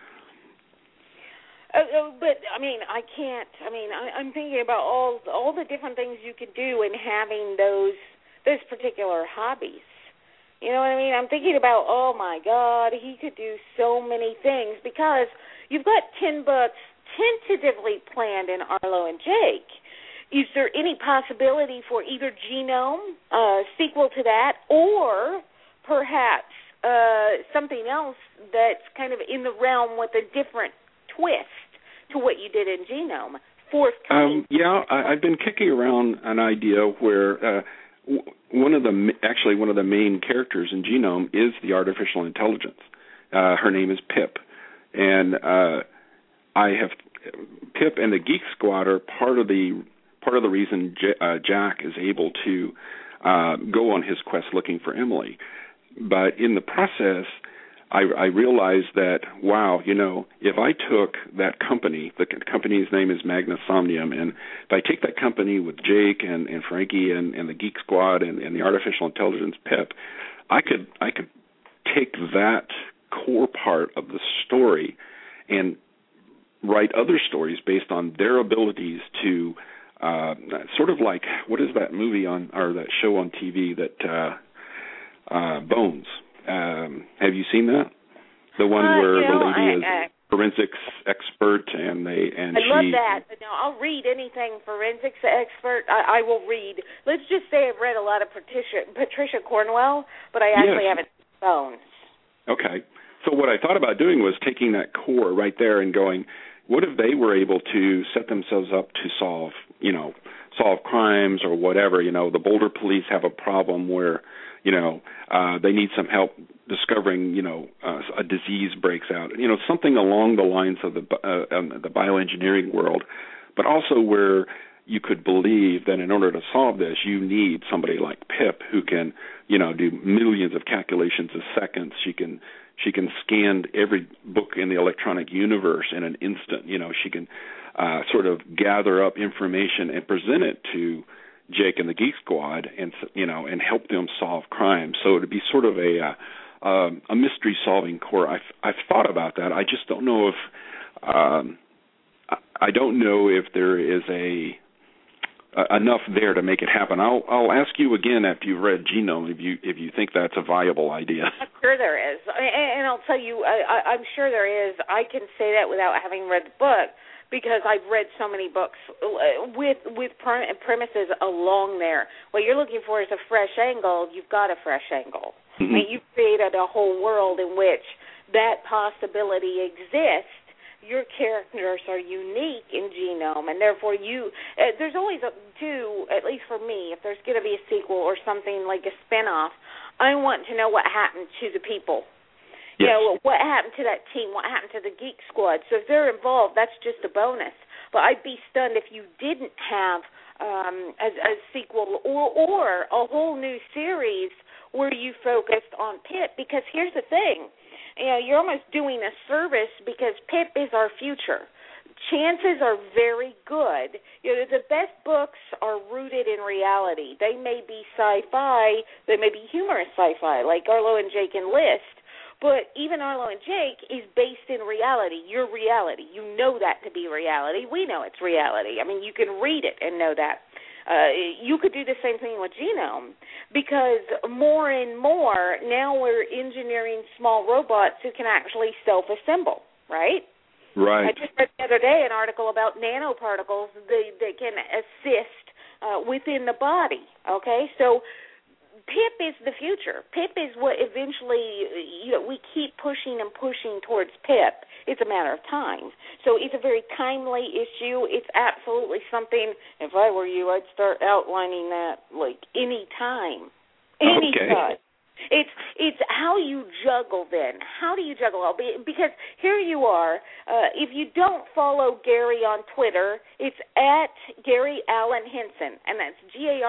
But I can't. I'm thinking about all the different things you could do in having those particular hobbies. You know what I mean? I'm thinking about, oh my God, he could do so many things because you've got 10 books tentatively planned in Arlo and Jake. Is there any possibility for either Genome, sequel to that, or perhaps something else that's kind of in the realm with a different twist to what you did in Genome forthcoming? I've been kicking around an idea where one of the main characters in Genome is the artificial intelligence. Her name is Pip, and Pip and the Geek Squad are part of the reason Jack is able to go on his quest looking for Emily. But in the process, I realized that, wow, if I took that company, the company's name is Magnus Somnium, and if I take that company with Jake and Frankie and the Geek Squad and the artificial intelligence Pip, I could take that core part of the story and write other stories based on their abilities to sort of like, what is that movie or that show on TV that Bones? Have you seen that? The one where the lady is a forensics expert I love that. But no, I'll read anything forensics expert. I will read. Let's just say I've read a lot of Patricia Cornwell, but I actually haven't seen Bones. Okay. So what I thought about doing was taking that core right there and going, what if they were able to set themselves up to solve crimes or whatever? The Boulder police have a problem where they need some help discovering, a disease breaks out, something along the lines of the bioengineering world, but also where you could believe that in order to solve this, you need somebody like Pip who can, do millions of calculations a second. She can scan every book in the electronic universe in an instant. She can sort of gather up information and present it to Jake and the Geek Squad, and help them solve crimes. So it'd be sort of a mystery solving core. I've thought about that. I just don't know if I don't know if there is enough there to make it happen. I'll ask you again after you've read Genome if you think that's a viable idea. I'm sure there is, and I'll tell you, I'm sure there is. I can say that without having read the book, because I've read so many books with premises along there. What you're looking for is a fresh angle. You've got a fresh angle. Mm-hmm. You've created a whole world in which that possibility exists, your characters are unique in Genome, and therefore there's always at least for me, if there's going to be a sequel or something like a spinoff, I want to know what happened to the people. Yes. You know, what happened to that team, what happened to the Geek Squad. So if they're involved, that's just a bonus. But I'd be stunned if you didn't have a sequel or a whole new series where you focused on Pip, because here's the thing. You know, you're almost doing a service because Pip is our future. Chances are very good. You know, the best books are rooted in reality. They may be sci-fi, they may be humorous sci-fi, like Arlo and Jake Enlist, but even Arlo and Jake is based in reality, your reality. You know that to be reality. We know it's reality. I mean, you can read it and know that. You could do the same thing with Genome, because more and more now we're engineering small robots who can actually self-assemble, right? Right. I just read the other day an article about nanoparticles that can assist within the body, okay? So Pip is the future. Pip is what eventually, you know, we keep pushing and pushing towards Pip. It's a matter of time. So it's a very timely issue. It's absolutely something, if I were you, I'd start outlining that like any time. Any time. It's how you juggle then. How do you juggle all? Because here you are. If you don't follow Gary on Twitter, it's at Gary Allen Henson, and that's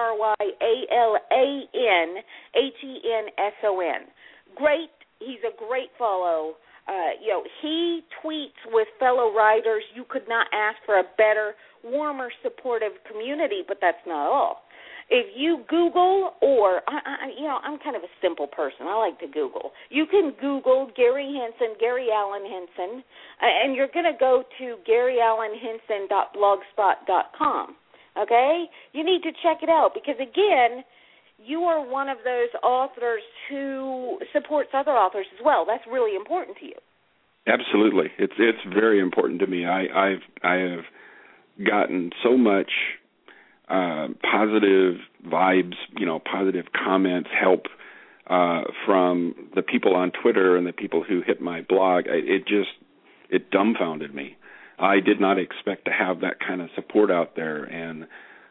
GaryAllenHenson. Great. He's a great follow. You know, he tweets with fellow writers. You could not ask for a better, warmer, supportive community, but that's not all. If you Google, or, you know, I'm kind of a simple person. I like to Google. You can Google Gary Henson, Gary Allen Henson, and you're going to go to GaryAllenHenson.blogspot.com, okay? You need to check it out because, again, you are one of those authors who supports other authors as well. That's really important to you. Absolutely. It's very important to me. I have gotten so much positive vibes, you know, positive comments, help from the people on Twitter and the people who hit my blog. It dumbfounded me. I did not expect to have that kind of support out there, and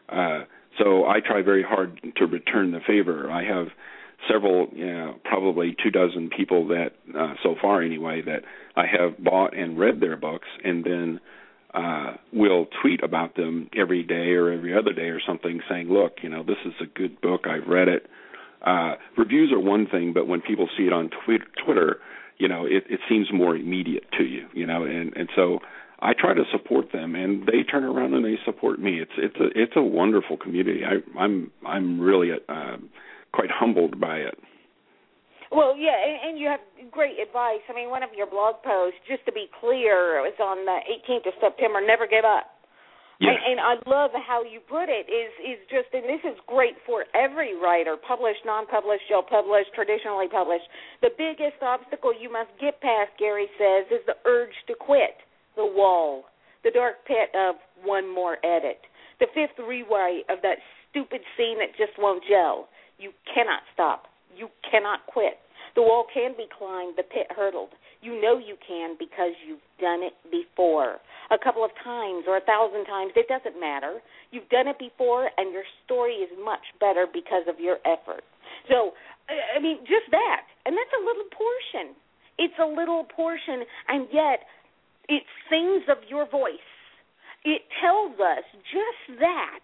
so I try very hard to return the favor. I have several, you know, probably 24 people that, so far anyway, that I have bought and read their books, and then will tweet about them every day or every other day or something, saying, look, you know, this is a good book, I've read it. Reviews are one thing, but when people see it on Twitter, you know, it seems more immediate to you, you know, and so I try to support them, and they turn around and they support me. It's a wonderful community. I'm really quite humbled by it. Well, yeah, and you have great advice. I mean, one of your blog posts, just to be clear, it was on the 18th of September, never give up. Yes. And I love how you put it, is just, and this is great for every writer, published, non-published, self-published, traditionally published. The biggest obstacle you must get past, Gary says, is the urge to quit, the wall, the dark pit of one more edit, the fifth rewrite of that stupid scene that just won't gel. You cannot stop. You cannot quit. The wall can be climbed, the pit hurdled. You know you can because you've done it before. A couple of times or 1,000 times, it doesn't matter. You've done it before, and your story is much better because of your effort. So, I mean, just that. And that's a little portion. It's a little portion, and yet it sings of your voice. It tells us just that.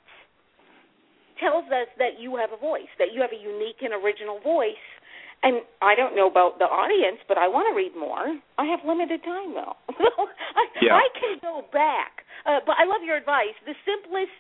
Tells us that you have a voice, that you have a unique and original voice. And I don't know about the audience, but I want to read more. I have limited time, though. I can go back. But I love your advice. The simplest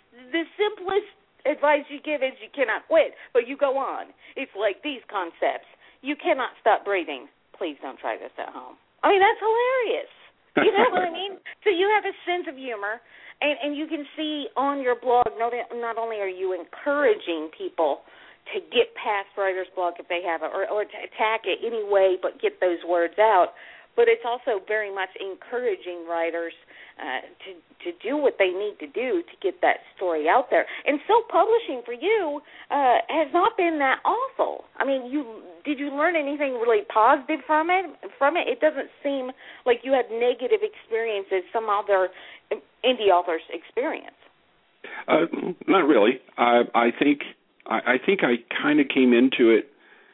advice you give is you cannot quit, but you go on. It's like these concepts. You cannot stop breathing. Please don't try this at home. I mean, that's hilarious. You know what I mean? So you have a sense of humor. And you can see on your blog, not only are you encouraging people to get past writer's block if they have it, or to attack it anyway but get those words out, but it's also very much encouraging writers to do what they need to do to get that story out there. And self-publishing for you has not been that awful. I mean, did you learn anything really positive from it, from it? It doesn't seem like you had negative experiences some other indie authors experience. Not really. I think I kind of came into it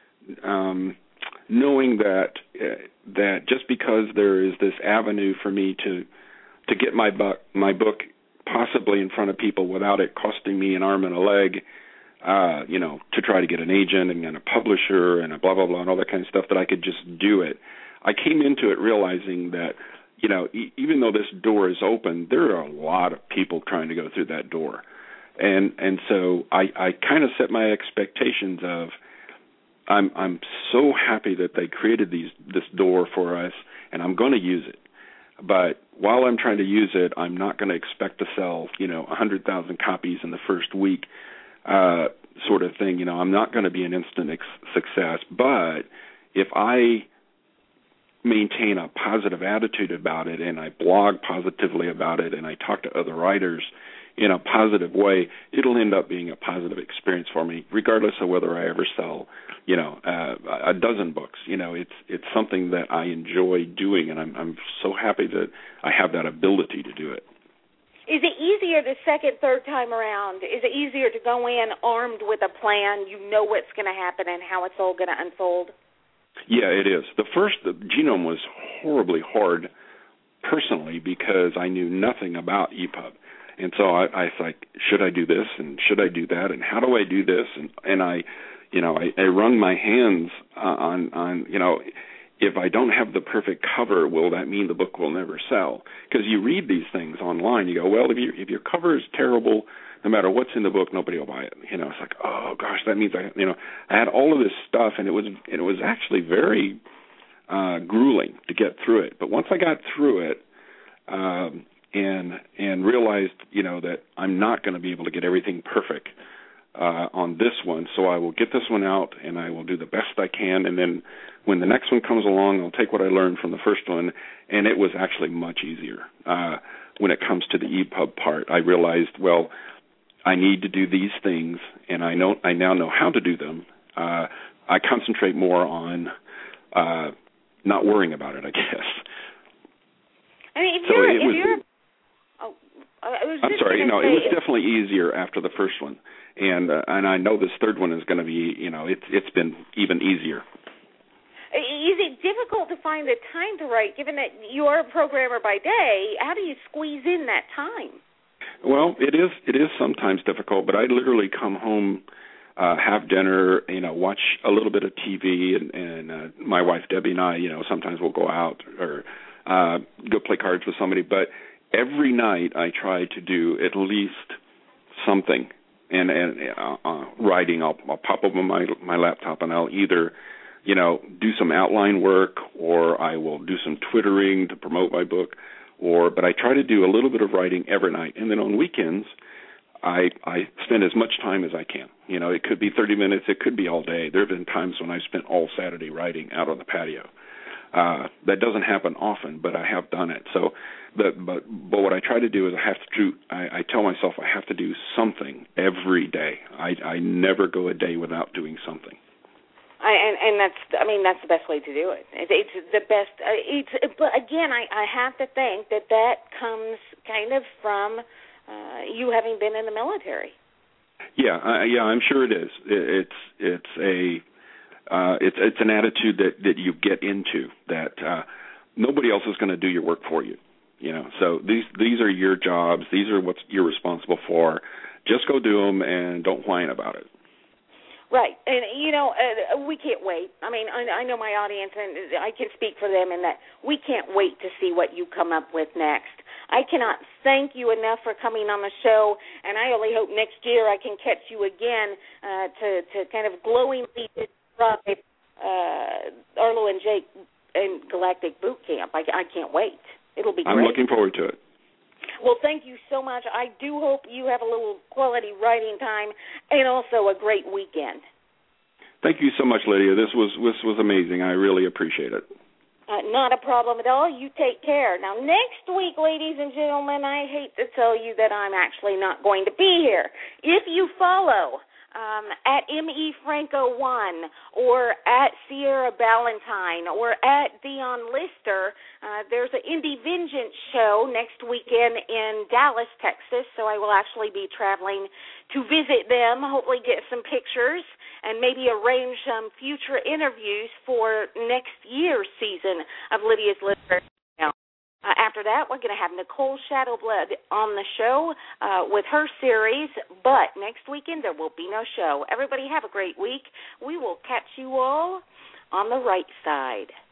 knowing that just because there is this avenue for me to get my book possibly in front of people without it costing me an arm and a leg, to try to get an agent and a publisher and a blah, blah, blah, and all that kind of stuff, that I could just do it. I came into it realizing that, even though this door is open, there are a lot of people trying to go through that door. And so I kind of set my expectations of, I'm so happy that they created this door for us, and I'm going to use it. But while I'm trying to use it, I'm not going to expect to sell, 100,000 copies in the first week, sort of thing. I'm not going to be an instant success. But if I maintain a positive attitude about it, and I blog positively about it, and I talk to other writers in a positive way, it'll end up being a positive experience for me, regardless of whether I ever sell, a dozen books. It's something that I enjoy doing, and I'm so happy that I have that ability to do it. Is it easier the second, third time around? Is it easier to go in armed with a plan? You know what's going to happen and how it's all going to unfold? Yeah, it is. The Genome was horribly hard personally because I knew nothing about EPUB. And so I was like, should I do this and should I do that and how do I do this? And I wrung my hands on if I don't have the perfect cover, will that mean the book will never sell? Because you read these things online, you go, well, if your cover is terrible, no matter what's in the book, nobody will buy it. It's like, oh gosh, that means I had all of this stuff, and it was actually very grueling to get through it. But once I got through it, and realized, that I'm not going to be able to get everything perfect on this one, so I will get this one out, and I will do the best I can, and then when the next one comes along, I'll take what I learned from the first one, and it was actually much easier. When it comes to the EPUB part, I realized, well, I need to do these things, and I now know how to do them. I concentrate more on not worrying about it, I guess. I mean, I'm sorry. It was definitely easier after the first one, and I know this third one is going to be. It's been even easier. Is it difficult to find the time to write, given that you are a programmer by day? How do you squeeze in that time? Well, it is sometimes difficult, but I literally come home, have dinner, watch a little bit of TV, and my wife Debbie and I, sometimes we'll go out or go play cards with somebody. But every night I try to do at least something, and writing. I'll pop up on my laptop and I'll either do some outline work, or I will do some Twittering to promote my book, but I try to do a little bit of writing every night. And then on weekends, I spend as much time as I can. It could be 30 minutes, it could be all day. There have been times when I've spent all Saturday writing out on the patio. That doesn't happen often, but I have done it. So, but what I try to do is I tell myself I have to do something every day. I never go a day without doing something. And that's the best way to do it. It's the best. But again, I have to think that comes kind of from you having been in the military. Yeah, I'm sure it is. It's an attitude that you get into, that nobody else is going to do your work for you. So these are your jobs. These are what you're responsible for. Just go do them and don't whine about it. Right, and we can't wait. I mean, I know my audience, and I can speak for them in that we can't wait to see what you come up with next. I cannot thank you enough for coming on the show, and I only hope next year I can catch you again to kind of glowingly describe Arlo and Jake and Galactic Boot Camp. I can't wait. It'll be great. I'm looking forward to it. Well, thank you so much. I do hope you have a little quality writing time and also a great weekend. Thank you so much, Lydia. This was amazing. I really appreciate it. Not a problem at all. You take care. Now, next week, ladies and gentlemen, I hate to tell you that I'm actually not going to be here. If you follow at MEFranco1 or at Sierra Ballantyne or at Dion Lister. There's an Indie Vengeance show next weekend in Dallas, Texas, so I will actually be traveling to visit them, hopefully get some pictures, and maybe arrange some future interviews for next year's season of Lydia's Literary. After that, we're going to have Nicole Shadowblood on the show with her series, but next weekend there will be no show. Everybody have a great week. We will catch you all on the right side.